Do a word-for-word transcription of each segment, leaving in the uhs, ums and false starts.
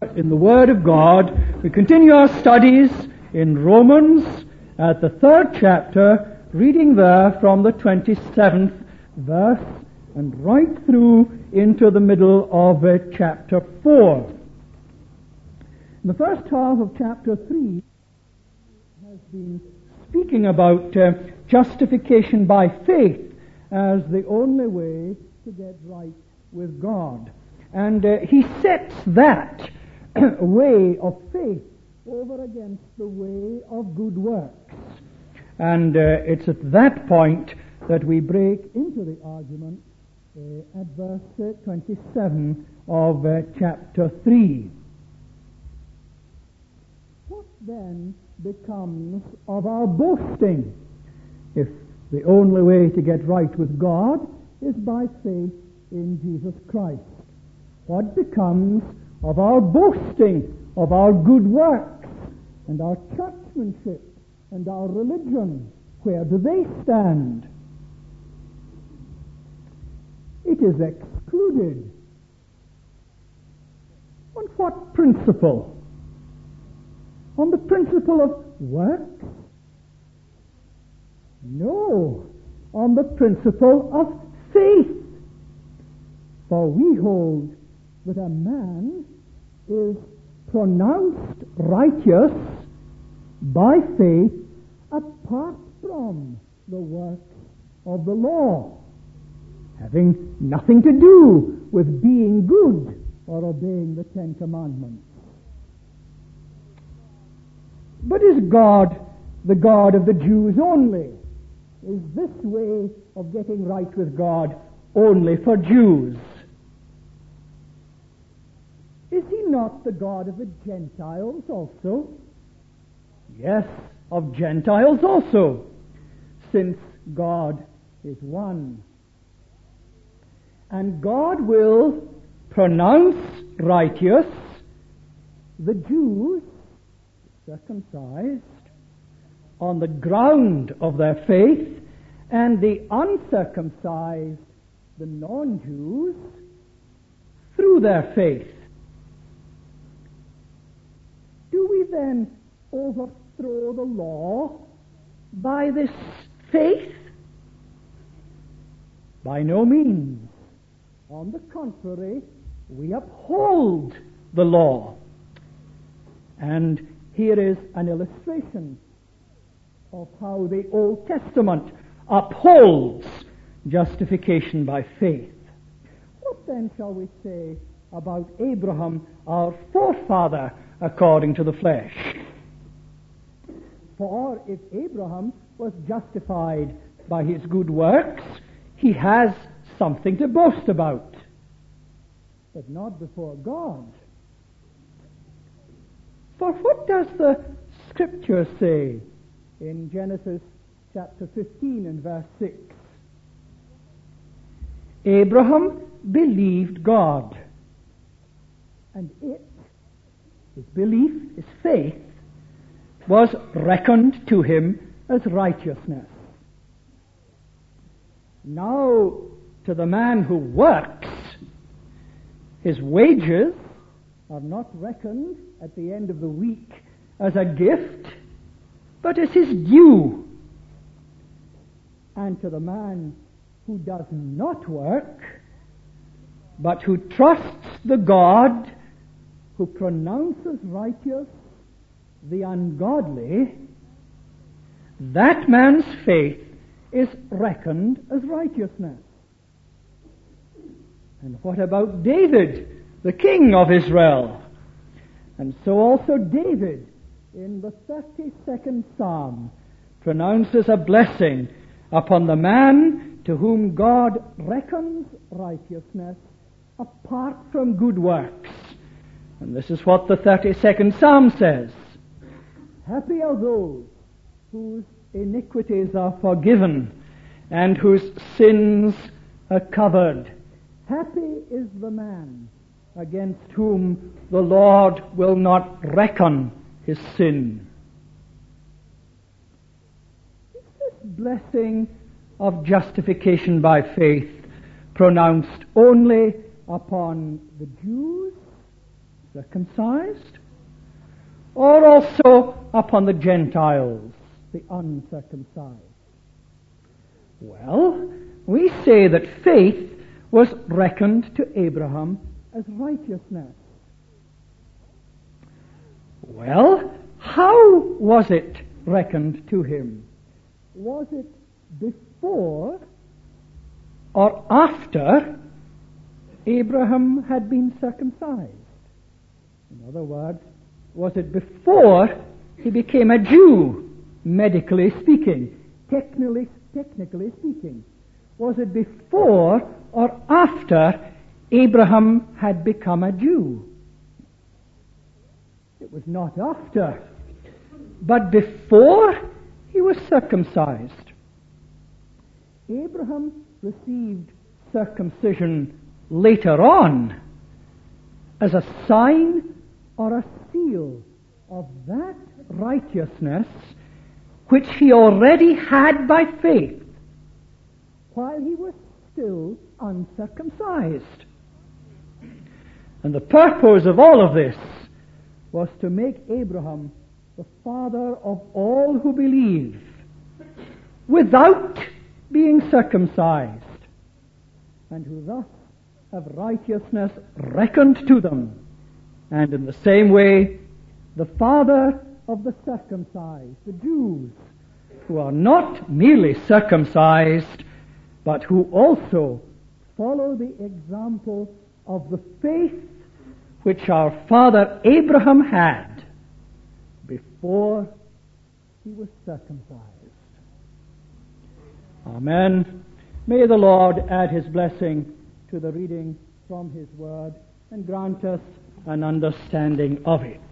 In the Word of God, we continue our studies in Romans at the third chapter, reading there from the twenty-seventh verse and right through into the middle of uh, chapter four. In the first half of chapter three has been speaking about uh, justification by faith as the only way to get right with God. And uh, he sets that way of faith over against the way of good works. And uh, it's at that point that we break into the argument uh, at verse uh, twenty-seven of uh, chapter three. What then becomes of our boasting if the only way to get right with God is by faith in Jesus Christ? What becomes of our boasting, of our good works, and our churchmanship, and our religion? Where do they stand? It is excluded. On what principle? On the principle of works? No, on the principle of faith. For we hold that a man is pronounced righteous by faith apart from the works of the law, having nothing to do with being good or obeying the Ten Commandments. But is God the God of the Jews only? Is this way of getting right with God only for Jews? Is he not the God of the Gentiles also? Yes, of Gentiles also, since God is one. And God will pronounce righteous the Jews, circumcised, on the ground of their faith, and the uncircumcised, the non-Jews, through their faith. Do we then overthrow the law by this faith? By no means. On the contrary, we uphold the law. And here is an illustration of how the Old Testament upholds justification by faith. What then shall we say about Abraham, our forefather, according to the flesh? For if Abraham was justified by his good works, he has something to boast about, but not before God. For what does the Scripture say in Genesis chapter fifteen and verse six? Abraham believed God, and it, his belief, his faith, was reckoned to him as righteousness. Now, to the man who works, his wages are not reckoned at the end of the week as a gift, but as his due. And to the man who does not work, but who trusts the God who pronounces righteous the ungodly, that man's faith is reckoned as righteousness. And what about David, the king of Israel? And so also David, in the thirty-second Psalm, pronounces a blessing upon the man to whom God reckons righteousness apart from good works. And this is what the thirty-second Psalm says. Happy are those whose iniquities are forgiven and whose sins are covered. Happy is the man against whom the Lord will not reckon his sin. Is this blessing of justification by faith pronounced only upon the Jews circumcised, or also upon the Gentiles, the uncircumcised? Well, we say that faith was reckoned to Abraham as righteousness. Well, how was it reckoned to him? Was it before or after Abraham had been circumcised? In other words, was it before he became a Jew, medically speaking, technically, technically speaking? Was it before or after Abraham had become a Jew? It was not after, but before he was circumcised. Abraham received circumcision later on as a sign or a seal of that righteousness which he already had by faith while he was still uncircumcised. And the purpose of all of this was to make Abraham the father of all who believe without being circumcised, and who thus have righteousness reckoned to them, and in the same way the father of the circumcised, the Jews, who are not merely circumcised, but who also follow the example of the faith which our father Abraham had before he was circumcised. Amen. May the Lord add his blessing to the reading from his word and grant us an understanding of it.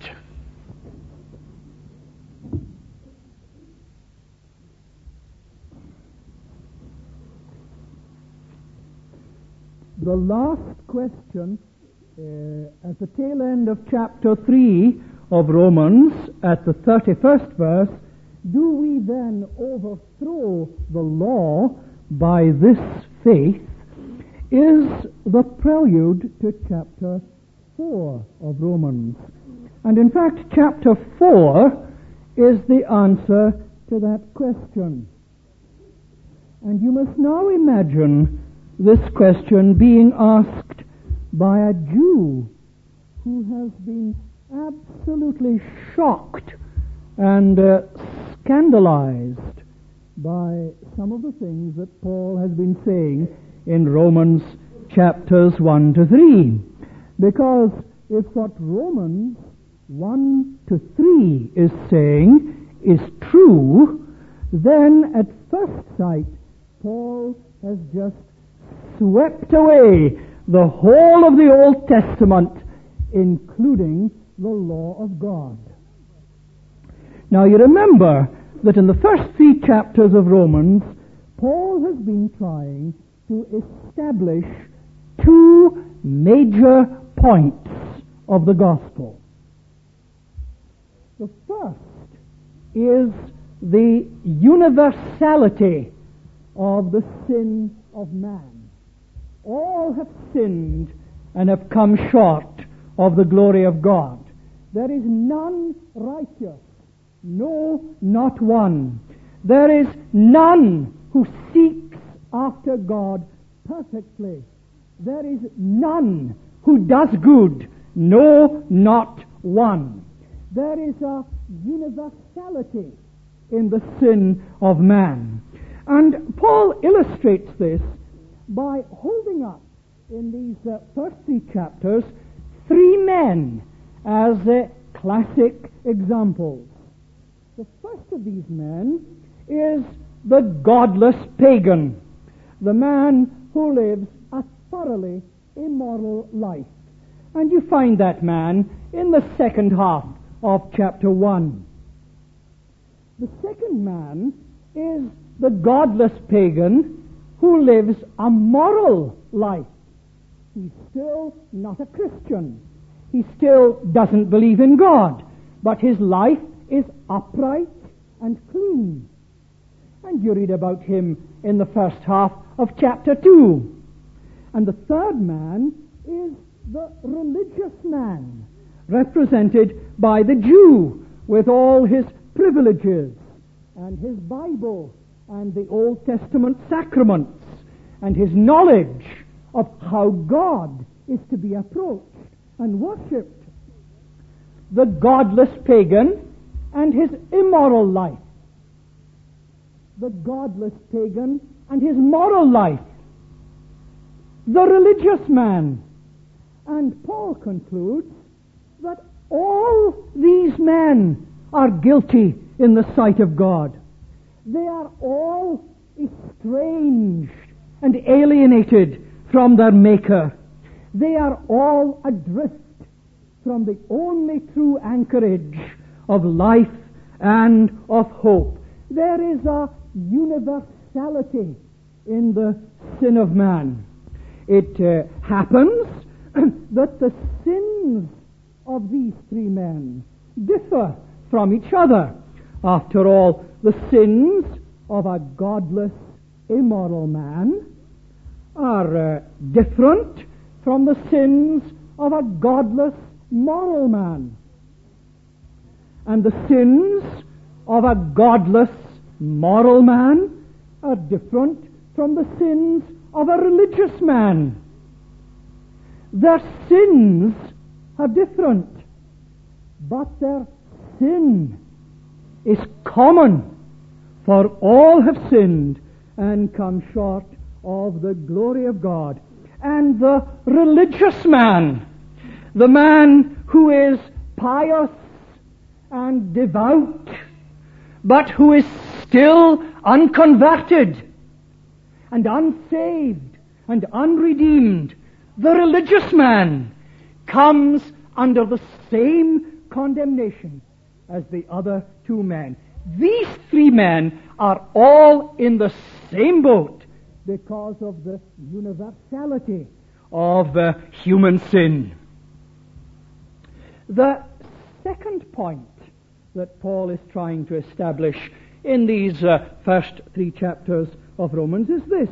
The last question uh, at the tail end of chapter three of Romans, at the thirty-first verse, do we then overthrow the law by this faith, is the prelude to chapter four of Romans. And in fact, chapter four is the answer to that question. And you must now imagine this question being asked by a Jew who has been absolutely shocked and uh, scandalized by some of the things that Paul has been saying in Romans chapters one to three. Because if what Romans one to three is saying is true, then at first sight Paul has just swept away the whole of the Old Testament, including the law of God. Now you remember that in the first three chapters of Romans, Paul has been trying to establish two major points of the gospel. The first is the universality of the sin of man. All have sinned and have come short of the glory of God. There is none righteous, no, not one. There is none who seeks after God perfectly. There is none who does good, no, not one. There is a universality in the sin of man. And Paul illustrates this by holding up in these uh, first three chapters three men as uh, classic examples. The first of these men is the godless pagan, the man who lives a thoroughly immoral life. And you find that man in the second half of chapter one. The second man is the godless pagan who lives a moral life. He's still not a Christian. He still doesn't believe in God, but his life is upright and clean. And you read about him in the first half of chapter two. And the third man is the religious man, represented by the Jew with all his privileges and his Bible and the Old Testament sacraments and his knowledge of how God is to be approached and worshipped. The godless pagan and his immoral life. The godless pagan and his moral life. The religious man. And Paul concludes that all these men are guilty in the sight of God. They are all estranged and alienated from their Maker. They are all adrift from the only true anchorage of life and of hope. There is a universality in the sin of man. It uh, happens that the sins of these three men differ from each other. After all, the sins of a godless, immoral man are uh, different from the sins of a godless, moral man. And the sins of a godless, moral man are different from the sins of a religious man. Their sins are different, but their sin is common, for all have sinned and come short of the glory of God. And the religious man, the man who is pious and devout, but who is still unconverted and unsaved and unredeemed, the religious man comes under the same condemnation as the other two men. These three men are all in the same boat because of the universality of uh, human sin. The second point that Paul is trying to establish in these uh, first three chapters of Romans is this: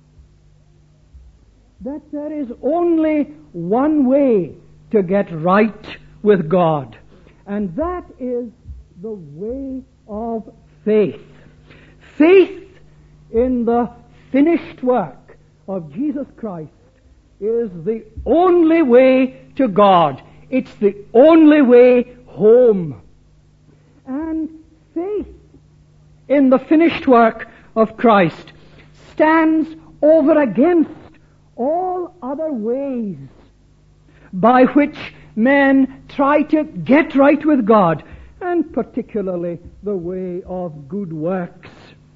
that there is only one way to get right with God, and that is the way of faith. Faith in the finished work of Jesus Christ is the only way to God. It's the only way home. And faith in the finished work of Christ stands over against all other ways by which men try to get right with God, and particularly the way of good works.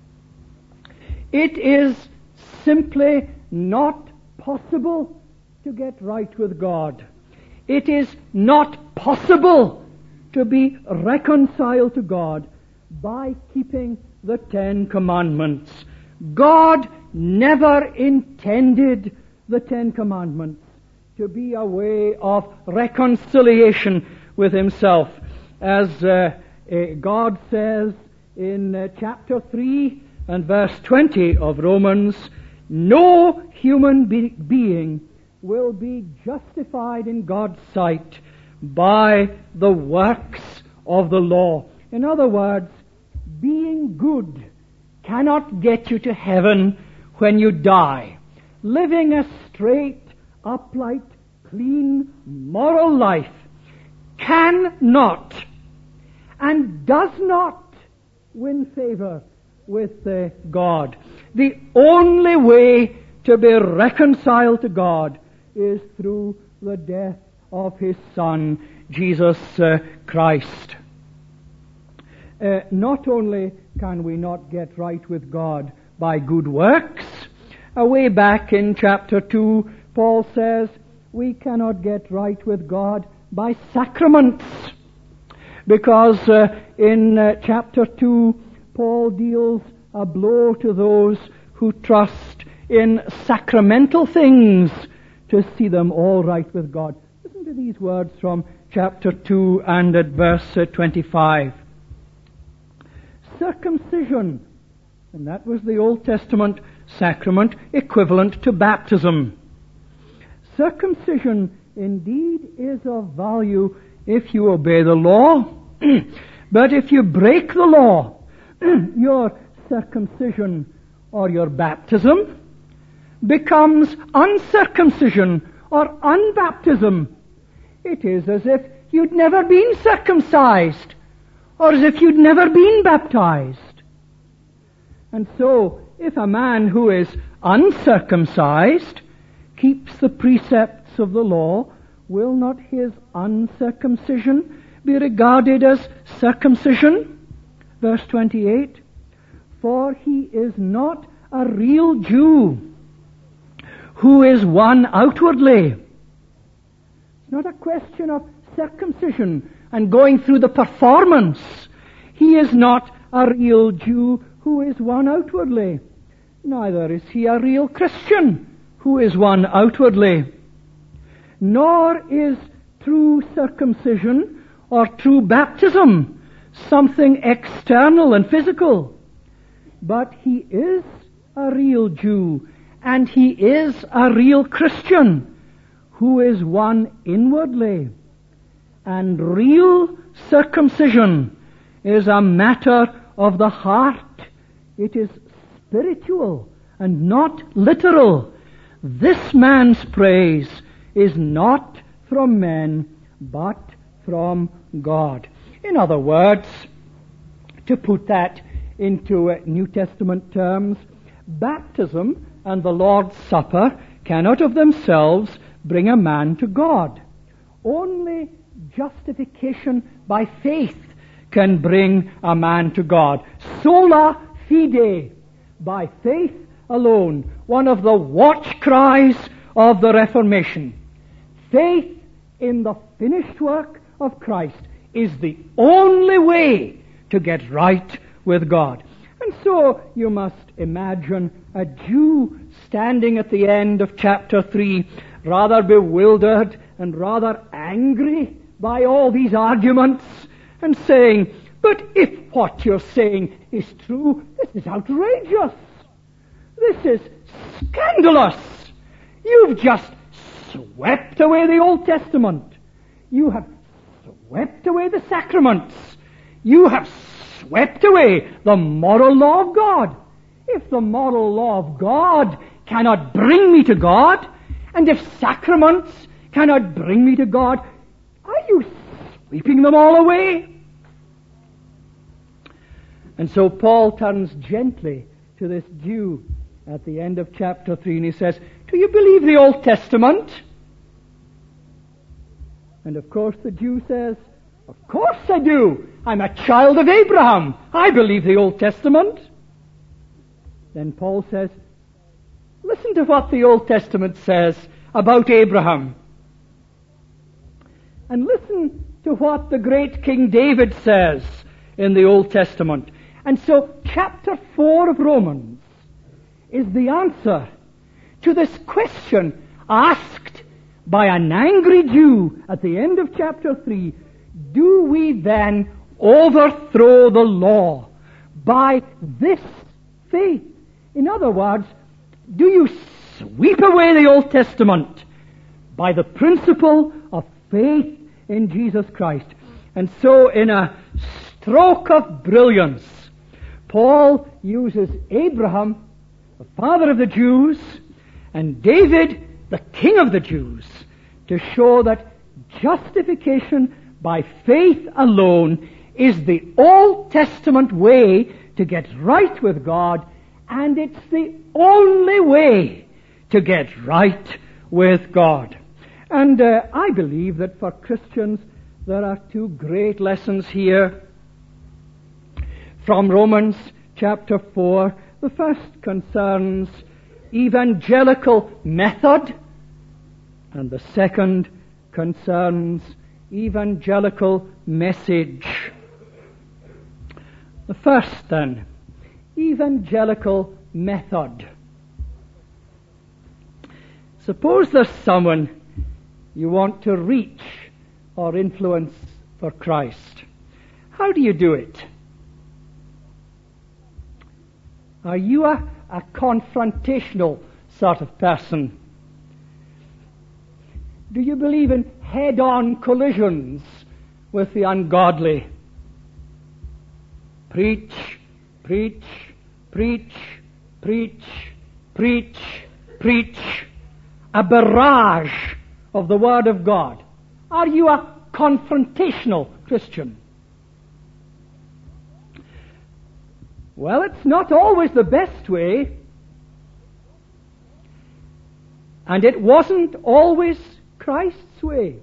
It is simply not possible to get right with God. It is not possible to be reconciled to God by keeping the Ten Commandments. God never intended the Ten Commandments to be a way of reconciliation with Himself. As uh, uh, God says in uh, chapter three and verse twenty of Romans, no human be- being will be justified in God's sight by the works of the law. In other words, being good cannot get you to heaven when you die. Living a straight, upright, clean, moral life cannot and does not win favor with uh, God. The only way to be reconciled to God is through the death of His Son, Jesus uh, Christ. Uh, not only can we not get right with God by good works, uh, way back in chapter two, Paul says we cannot get right with God by sacraments. Because uh, in uh, chapter two, Paul deals a blow to those who trust in sacramental things to see them all right with God. Listen to these words from chapter two and at verse uh, twenty-five. Circumcision, and that was the Old Testament sacrament equivalent to baptism. Circumcision indeed is of value if you obey the law. But if you break the law, your circumcision or your baptism becomes uncircumcision or unbaptism. It is as if you'd never been circumcised, or as if you'd never been baptized. And so, if a man who is uncircumcised keeps the precepts of the law, will not his uncircumcision be regarded as circumcision? Verse twenty-eight, for he is not a real Jew who is one outwardly. It's not a question of circumcision and going through the performance. He is not a real Jew who is one outwardly. Neither is he a real Christian who is one outwardly. Nor is true circumcision or true baptism something external and physical. But he is a real Jew, and he is a real Christian who is one inwardly. And real circumcision is a matter of the heart. It is spiritual and not literal. This man's praise is not from men, but from God. In other words, to put that into New Testament terms, baptism and the Lord's Supper cannot of themselves bring a man to God. Only justification by faith can bring a man to God. Sola fide, by faith alone, one of the watch cries of the Reformation. Faith in the finished work of Christ is the only way to get right with God. And so you must imagine a Jew standing at the end of chapter three, rather bewildered and rather angry by all these arguments, and saying, but if what you're saying is true, this is outrageous. This is scandalous. You've just swept away the Old Testament. You have swept away the sacraments. You have swept away the moral law of God. If the moral law of God cannot bring me to God, and if sacraments cannot bring me to God, are you sweeping them all away? And so Paul turns gently to this Jew at the end of chapter three, and he says, do you believe the Old Testament? And of course the Jew says, of course I do. I'm a child of Abraham. I believe the Old Testament. Then Paul says, listen to what the Old Testament says about Abraham. And listen to what the great King David says in the Old Testament. And so chapter four of Romans is the answer to this question asked by an angry Jew at the end of chapter three. Do we then overthrow the law by this faith? In other words, do you sweep away the Old Testament by the principle of faith in Jesus Christ? And so in a stroke of brilliance, Paul uses Abraham, the father of the Jews, and David, the king of the Jews, to show that justification by faith alone is the Old Testament way to get right with God, and it's the only way to get right with God. And uh, I believe that for Christians there are two great lessons here from Romans chapter four. The first concerns evangelical method, and the second concerns evangelical message. The first, then, evangelical method. Suppose there's someone you want to reach or influence for Christ. How do you do it? Are you a, a confrontational sort of person? Do you believe in head-on collisions with the ungodly. Preach, preach, preach, preach, preach, preach. A barrage of the Word of God. Are you a confrontational Christian? Well, it's not always the best way. And it wasn't always Christ's way.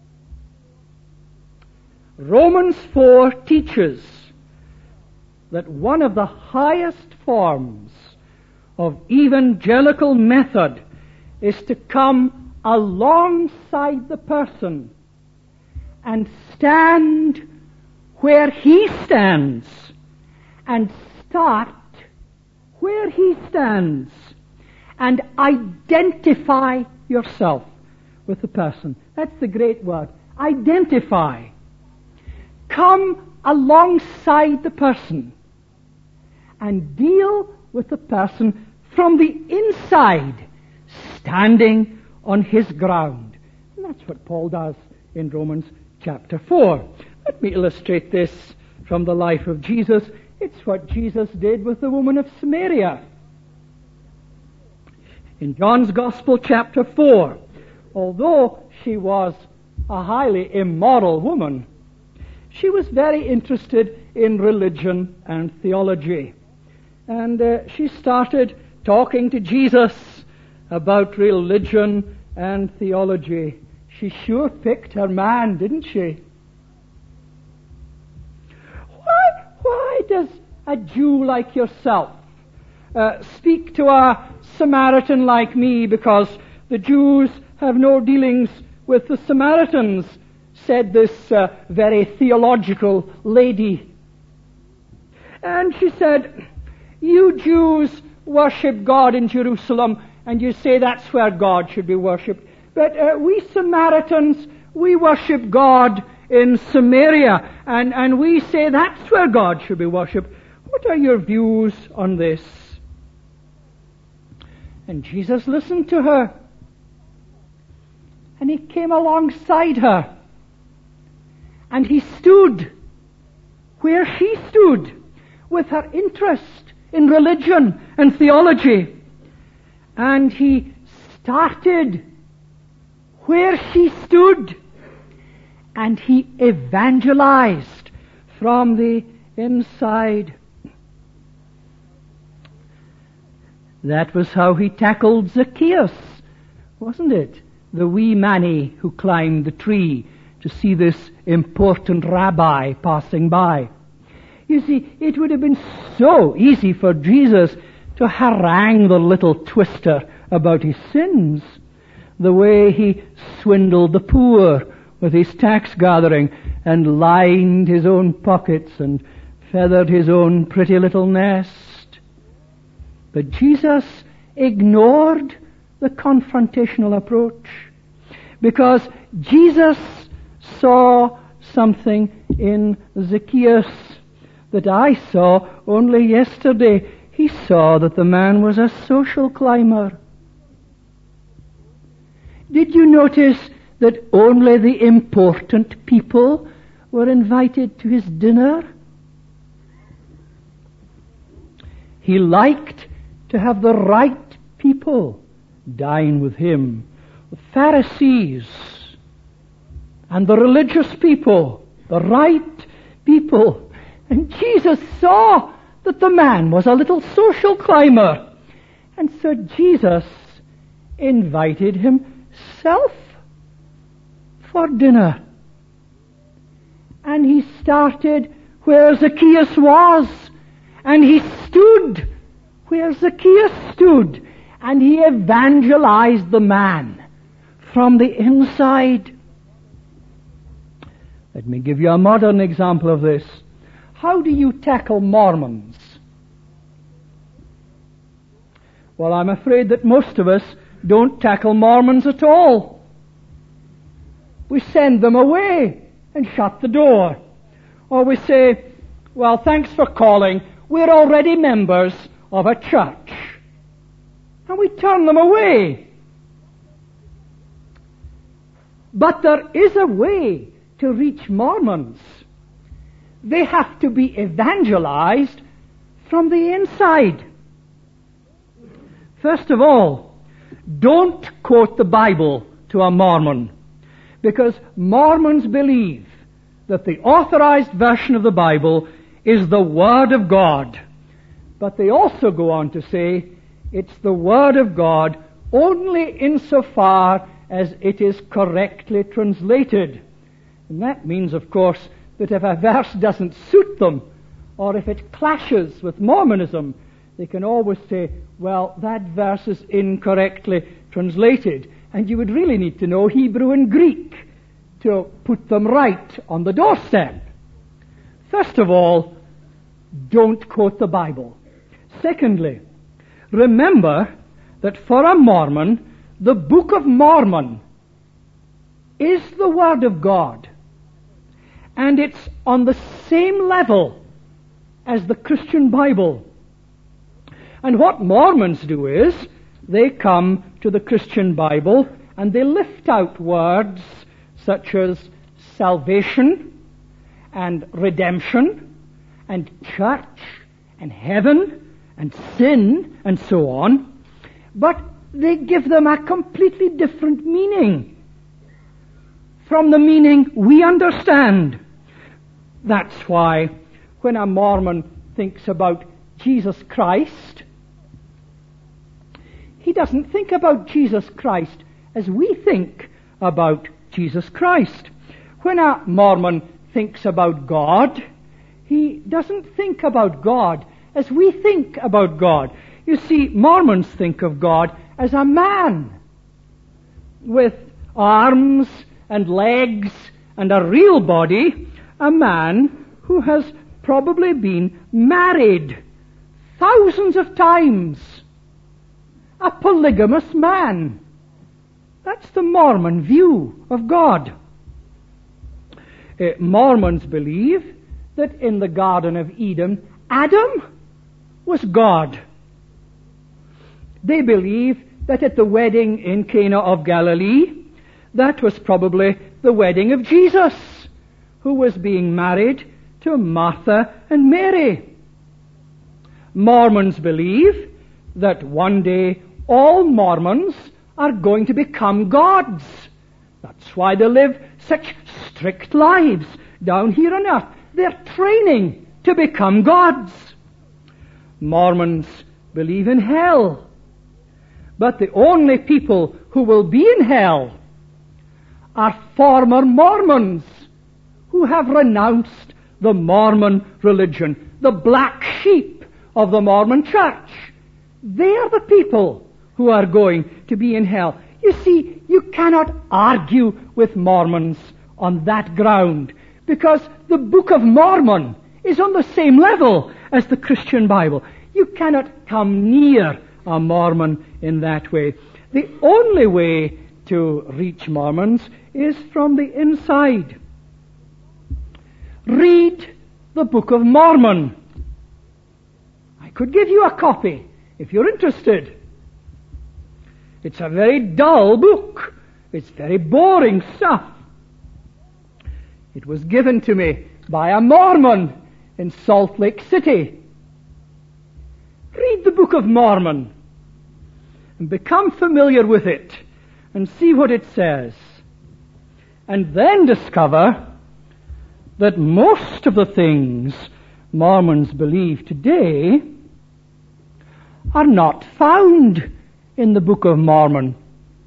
Romans four teaches that one of the highest forms of evangelical method is to come alongside the person and stand where he stands and start where he stands and identify yourself with the person. That's the great word. Identify. Come alongside the person and deal with the person from the inside, standing on his ground. And that's what Paul does in Romans chapter four. Let me illustrate this from the life of Jesus. It's what Jesus did with the woman of Samaria. In John's Gospel chapter four, although she was a highly immoral woman, she was very interested in religion and theology. And uh, she started talking to Jesus about religion and theology. She sure picked her man, didn't she? Why, why does a Jew like yourself uh, speak to a Samaritan like me? Because the Jews have no dealings with the Samaritans, said this uh, very theological lady. And she said, you Jews worship God in Jerusalem, and you say that's where God should be worshipped. But uh, we Samaritans, we worship God in Samaria, and, and we say that's where God should be worshipped. What are your views on this? And Jesus listened to her. And he came alongside her. And he stood where she stood, with her interest in religion and theology. And he started where she stood, and he evangelized from the inside. That was how he tackled Zacchaeus, wasn't it? The wee manny who climbed the tree to see this important rabbi passing by. You see, it would have been so easy for Jesus to harangue the little twister about his sins, the way he swindled the poor with his tax gathering and lined his own pockets and feathered his own pretty little nest. But Jesus ignored the confrontational approach, because Jesus saw something in Zacchaeus that I saw only yesterday. He saw that the man was a social climber. Did you notice that only the important people were invited to his dinner? He liked to have the right people dine with him. The Pharisees and the religious people, the right people. And Jesus saw that the man was a little social climber. And so Jesus invited himself for dinner. And he started where Zacchaeus was. And he stood where Zacchaeus stood. And he evangelized the man from the inside. Let me give you a modern example of this. How do you tackle Mormons? Well, I'm afraid that most of us don't tackle Mormons at all. We send them away and shut the door. Or we say, well, thanks for calling. We're already members of a church. And we turn them away. But there is a way to to reach Mormons, they have to be evangelized from the inside. First of all, don't quote the Bible to a Mormon, because Mormons believe that the authorized version of the Bible is the Word of God. But they also go on to say it's the Word of God only insofar as it is correctly translated. And that means, of course, that if a verse doesn't suit them, or if it clashes with Mormonism, they can always say, well, that verse is incorrectly translated, and you would really need to know Hebrew and Greek to put them right on the doorstep. First of all, don't quote the Bible. Secondly, remember that for a Mormon, the Book of Mormon is the Word of God, and it's on the same level as the Christian Bible. And what Mormons do is, they come to the Christian Bible and they lift out words such as salvation and redemption and church and heaven and sin and so on, but they give them a completely different meaning from the meaning we understand. That's why when a Mormon thinks about Jesus Christ, he doesn't think about Jesus Christ as we think about Jesus Christ. When a Mormon thinks about God, he doesn't think about God as we think about God. You see, Mormons think of God as a man with arms and legs and a real body, a man who has probably been married thousands of times, a polygamous man. That's the Mormon view of God. Uh, Mormons believe that in the Garden of Eden, Adam was God. They believe that at the wedding in Cana of Galilee, that was probably the wedding of Jesus, who was being married to Martha and Mary. Mormons believe that one day all Mormons are going to become gods. That's why they live such strict lives down here on earth. They're training to become gods. Mormons believe in hell. But the only people who will be in hell are former Mormons who have renounced the Mormon religion, the black sheep of the Mormon church. They are the people who are going to be in hell. You see, you cannot argue with Mormons on that ground, because the Book of Mormon is on the same level as the Christian Bible. You cannot come near a Mormon in that way. The only way to reach Mormons is from the inside. Read the Book of Mormon. I could give you a copy if you're interested. It's a very dull book. It's very boring stuff. It was given to me by a Mormon in Salt Lake City. Read the Book of Mormon and become familiar with it and see what it says. And then discover that most of the things Mormons believe today are not found in the Book of Mormon.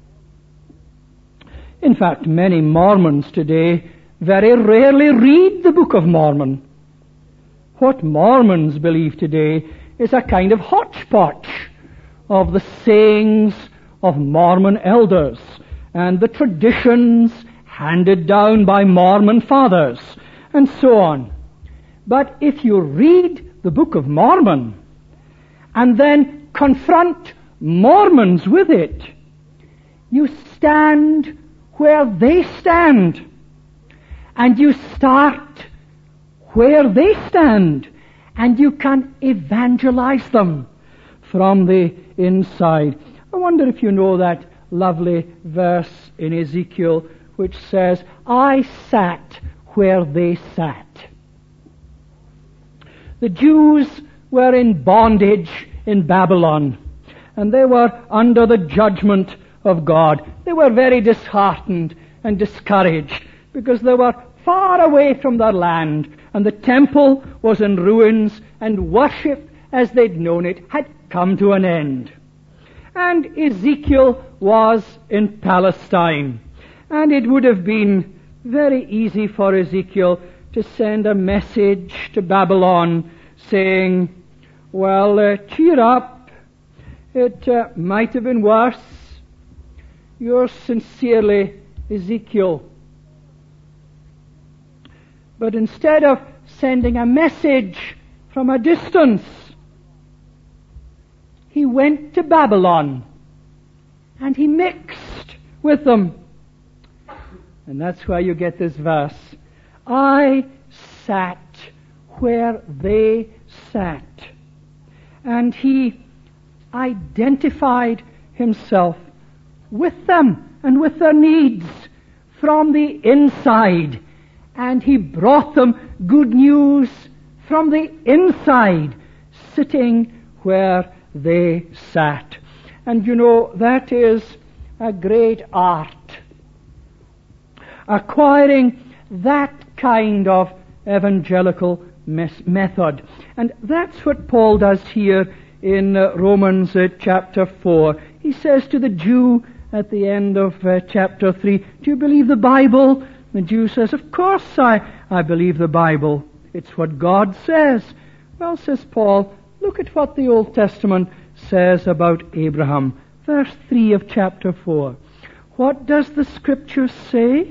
In fact, many Mormons today very rarely read the Book of Mormon. What Mormons believe today is a kind of hodgepodge of the sayings of Mormon elders and the traditions handed down by Mormon fathers and so on. But if you read the Book of Mormon and then confront Mormons with it, you stand where they stand, and you start where they stand, and you can evangelize them from the inside. I wonder if you know that lovely verse in Ezekiel which says, I sat where they sat. The Jews were in bondage in Babylon, and they were under the judgment of God. They were very disheartened and discouraged because they were far away from their land, and the temple was in ruins, and worship as they'd known it had come to an end. And Ezekiel was in Palestine, and it would have been very easy for Ezekiel to send a message to Babylon saying, well, uh, cheer up, it uh, might have been worse. Yours sincerely, Ezekiel. But instead of sending a message from a distance, he went to Babylon and he mixed with them. And that's why you get this verse. I sat where they sat. And he identified himself with them and with their needs from the inside. And he brought them good news from the inside, sitting where they sat. And you know, that is a great art. Acquiring that kind of evangelical mes- method. And that's what Paul does here in uh, Romans uh, chapter four. He says to the Jew at the end of uh, chapter three, do you believe the Bible? The Jew says, of course I, I believe the Bible. It's what God says. Well, says Paul, look at what the Old Testament says about Abraham. Verse three of chapter four. What does the Scripture say?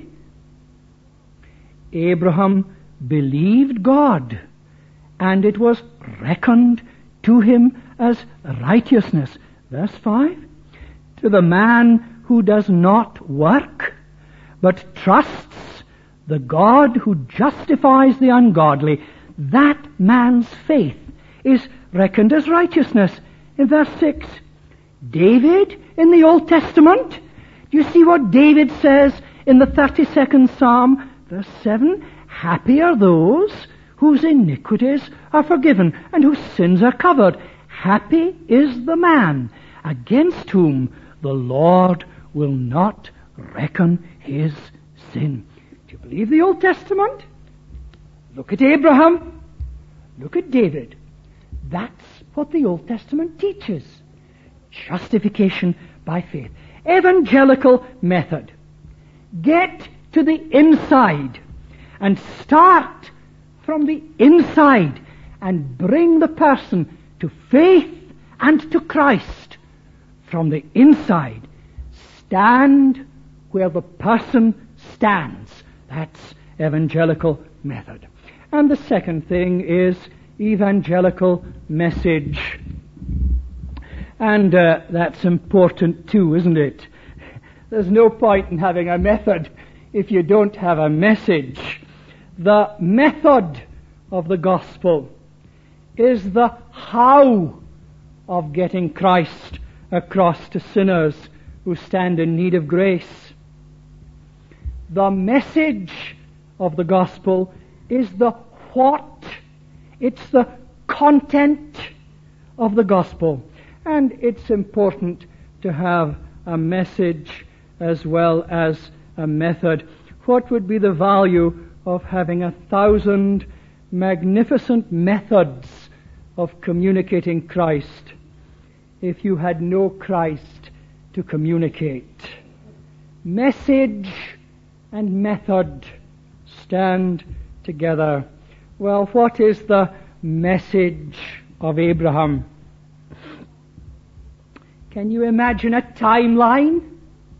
Abraham believed God, and it was reckoned to him as righteousness. Verse five. To the man who does not work, but trusts the God who justifies the ungodly, that man's faith is reckoned as righteousness. In verse six, David in the Old Testament, do you see what David says in the thirty-second Psalm, verse seven? Happy are those whose iniquities are forgiven and whose sins are covered. Happy is the man against whom the Lord will not reckon his sin. Do you believe the Old Testament? Look at Abraham. Look at David. That's what the Old Testament teaches. Justification by faith. Evangelical method. Get to the inside and start from the inside and bring the person to faith and to Christ from the inside. Stand where the person stands. That's evangelical method. And the second thing is evangelical message. And uh, that's important too, isn't it? There's no point in having a method if you don't have a message. The method of the gospel is the how of getting Christ across to sinners who stand in need of grace. The message of the gospel is the what. It's the content of the gospel. And it's important to have a message as well as a method. What would be the value of having a thousand magnificent methods of communicating Christ if you had no Christ to communicate? Message and method stand together. Well, what is the message of Abraham? Can you imagine a timeline?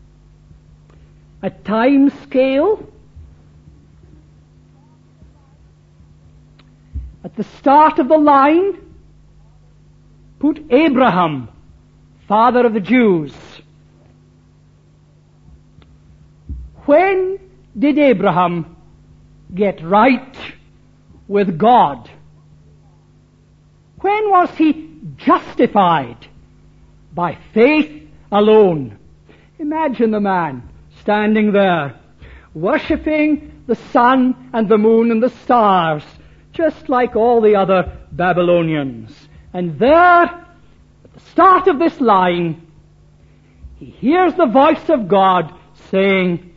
A time scale? At the start of the line, put Abraham, father of the Jews. When did Abraham get right with God? When was he justified? By faith alone. Imagine the man standing there worshipping the sun and the moon and the stars, just like all the other Babylonians. And there, at the start of this line, he hears the voice of God saying,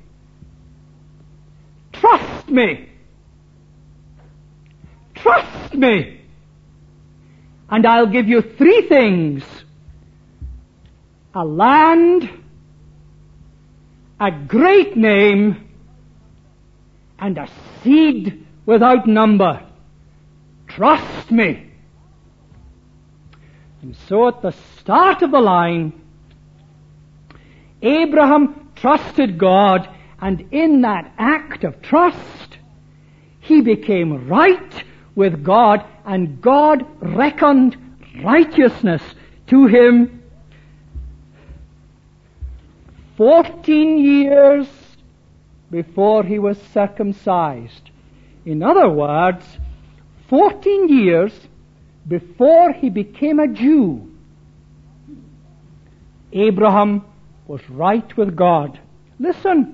"Trust me. Trust me. And I'll give you three things: a land, a great name, and a seed without number. Trust me." And so at the start of the line, Abraham trusted God, and in that act of trust, he became right with God, and God reckoned righteousness to him. Fourteen years before he was circumcised. In other words, fourteen years before he became a Jew, Abraham was right with God. Listen.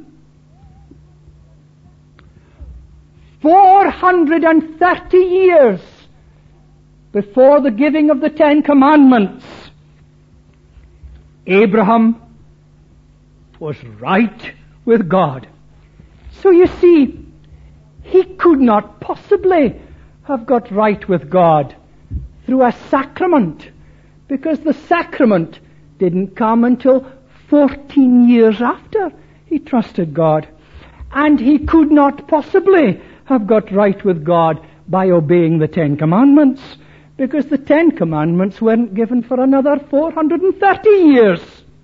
four hundred thirty years before the giving of the Ten Commandments, Abraham was right with God. So you see, he could not possibly have got right with God through a sacrament, because the sacrament didn't come until fourteen years after he trusted God. And he could not possibly have got right with God by obeying the Ten Commandments, because the Ten Commandments weren't given for another four hundred thirty years.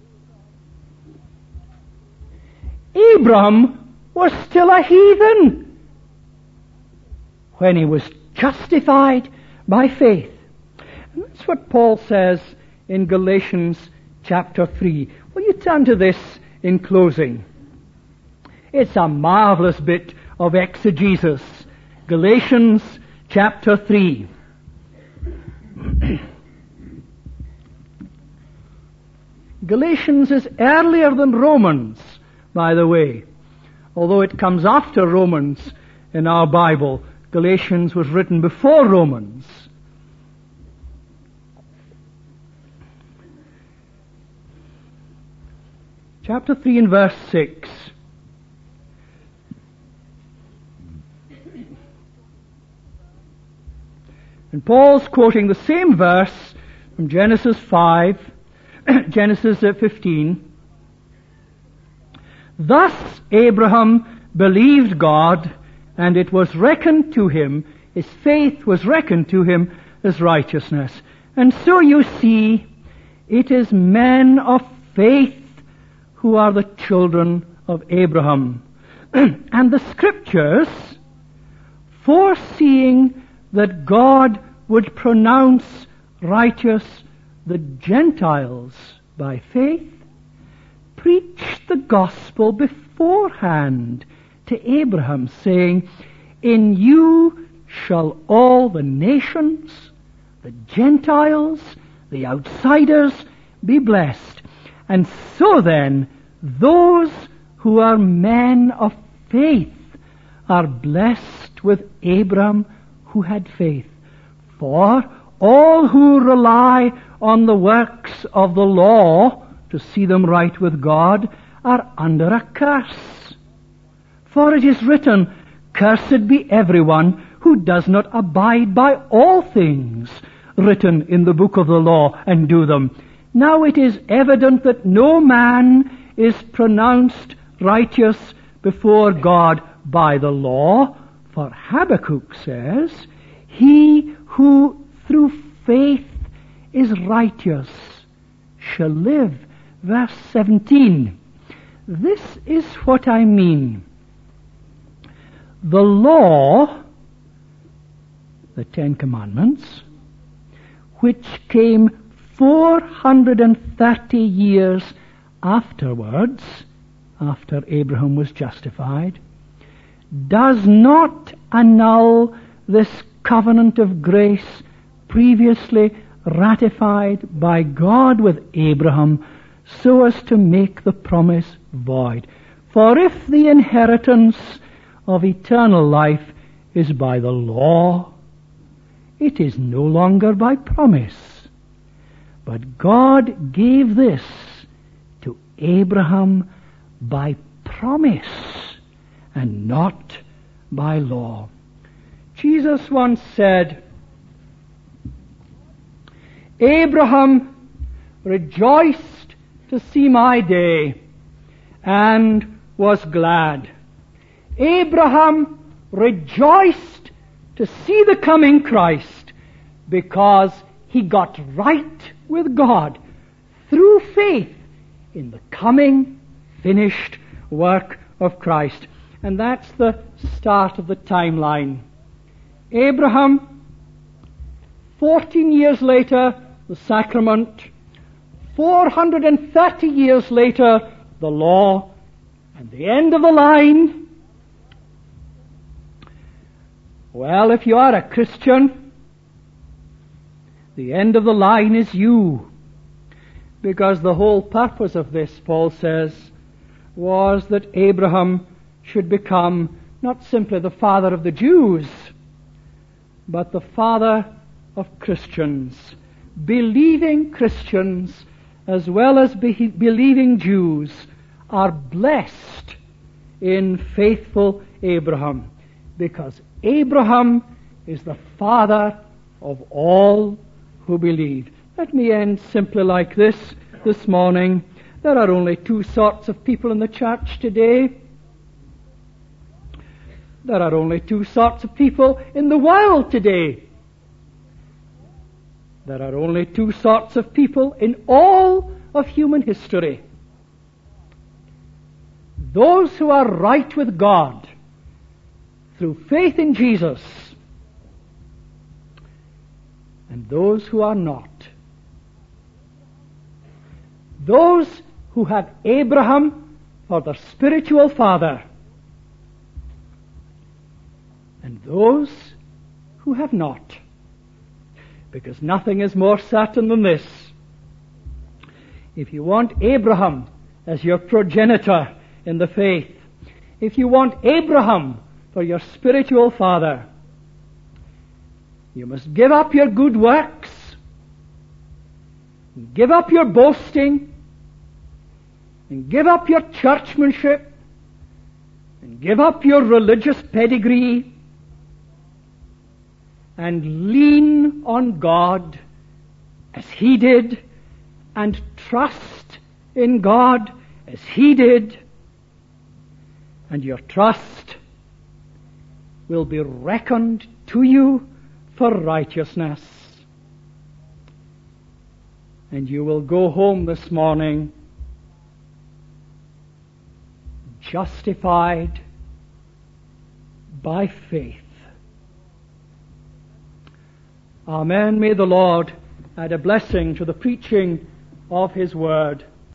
Abraham was still a heathen when he was justified by faith. And that's what Paul says in Galatians chapter three. Will you turn to this in closing? It's a marvelous bit of exegesis. Galatians chapter three. Galatians is earlier than Romans, by the way. Although it comes after Romans in our Bible, Galatians was written before Romans. Chapter three and verse six. And Paul's quoting the same verse from Genesis five, Genesis fifteen. Thus Abraham believed God, and it was reckoned to him, his faith was reckoned to him as righteousness. And so you see, it is men of faith who are the children of Abraham. And the Scriptures, foreseeing that God would pronounce righteous the Gentiles by faith, preached the gospel beforehand to Abraham, saying, "In you shall all the nations, the Gentiles, the outsiders, be blessed." And so then, those who are men of faith are blessed with Abraham who had faith. For all who rely on the works of the law to see them right with God are under a curse. For it is written, "Cursed be everyone who does not abide by all things written in the book of the law and do them." Now it is evident that no man is pronounced righteous before God by the law, for Habakkuk says, "He who through faith is righteous shall live." Verse seventeen. This is what I mean. The law, the Ten Commandments, which came four hundred thirty years afterwards, after Abraham was justified, does not annul this covenant of grace previously ratified by God with Abraham so as to make the promise void. For if the inheritance of eternal life is by the law, it is no longer by promise. But God gave this to Abraham by promise and not by law. Jesus once said, Abraham rejoiced to see my day and was glad. Abraham rejoiced to see the coming Christ because he got right with God through faith in the coming finished work of Christ. And that's the start of the timeline. Abraham, fourteen years later, the sacrament, four hundred thirty years later, the law, and the end of the line. Well, if you are a Christian, the end of the line is you. Because the whole purpose of this, Paul says, was that Abraham should become not simply the father of the Jews, but the father of Christians, believing Christians as well as be- believing Jews are blessed in faithful Abraham, because Abraham is the father of all who believe. Let me end simply like this this morning. There are only two sorts of people in the church today. There are only two sorts of people in the world today. There are only two sorts of people in all of human history. Those who are right with God through faith in Jesus, and those who are not. Those who have Abraham for their spiritual father, and those who have not. Because nothing is more certain than this. If you want Abraham as your progenitor in the faith, if you want Abraham for your spiritual father, you must give up your good works, give up your boasting, and give up your churchmanship, and give up your religious pedigree, and lean on God as He did, and trust in God as He did, and your trust will be reckoned to you for righteousness. And you will go home this morning justified by faith. Amen. May the Lord add a blessing to the preaching of His word.